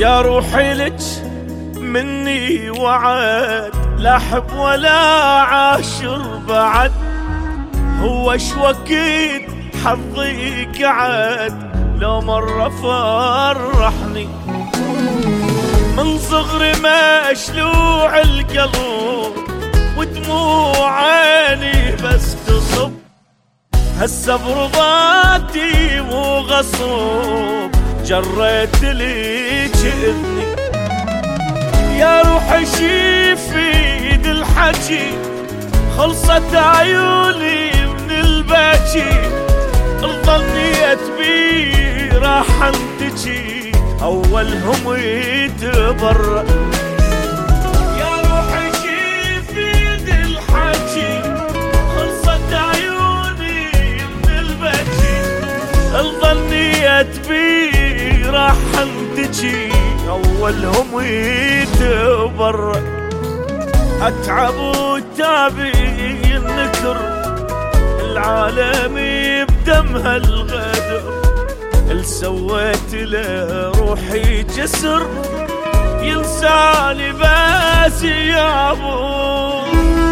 يا روحي لك مني وعد، لا احب ولا عاشر بعد. هو شوكيد حظي قعد لو مرة فرحني، من صغري مشلوع القلب ودموع عيني بس تصب. هسه برضاتي مو غصب جريت ليك اذني. يا روحي شيفيد الحكي خلصت عيوني من البكي، الظنيت بي راح انتجي اولهم يتبرأ. يا روحي شيفيد الحكي خلصت عيوني من البكي، الظنيت بي راح انتجي اولهم يتبرأ. اتعب وتابي النكر العالم بدمها الغدر، اللي سويت له روحي جسر ينساني بس يا ابو.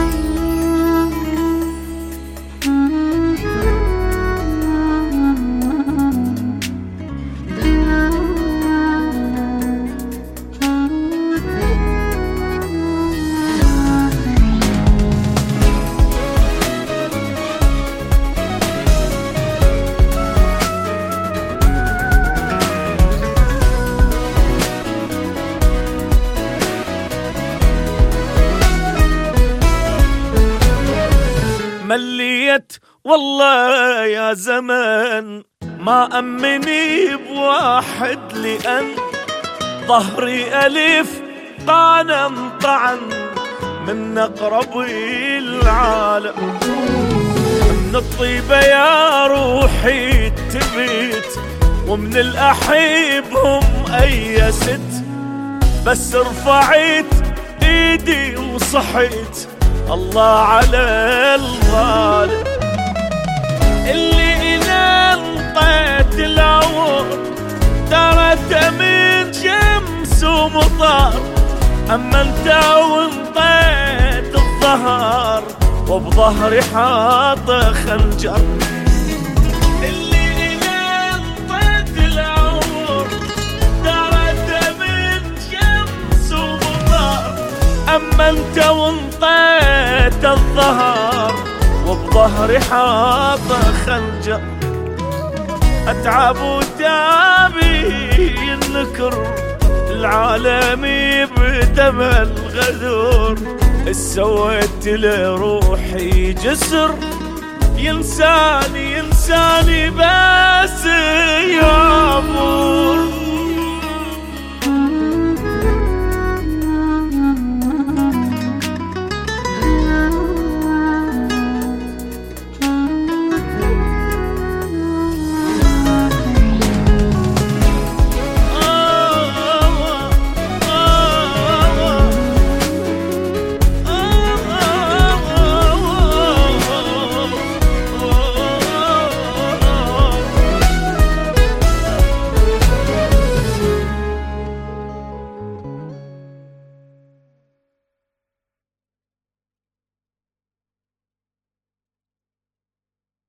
مليت والله يا زمان ما أمني بواحد، لأن ظهري ألف طعن طعن من أقرب العالم. من الطيبة يا روحي تبيت ومن الأحبهم أيست، بس رفعت إيدي وصحيت الله على الظالم. اللي إلى انطيت العور درت من شمس ومطر، أما انت وانطيت الظهر وبظهري حاط خنجر. اللي إلى انطيت العور درت من شمس ومطر، أما انت وانطيت الظهر وبظهري حاط خنجر. اتعب وتابي النكر العالم بدم الغدر، سويت لروحي جسر ينساني بس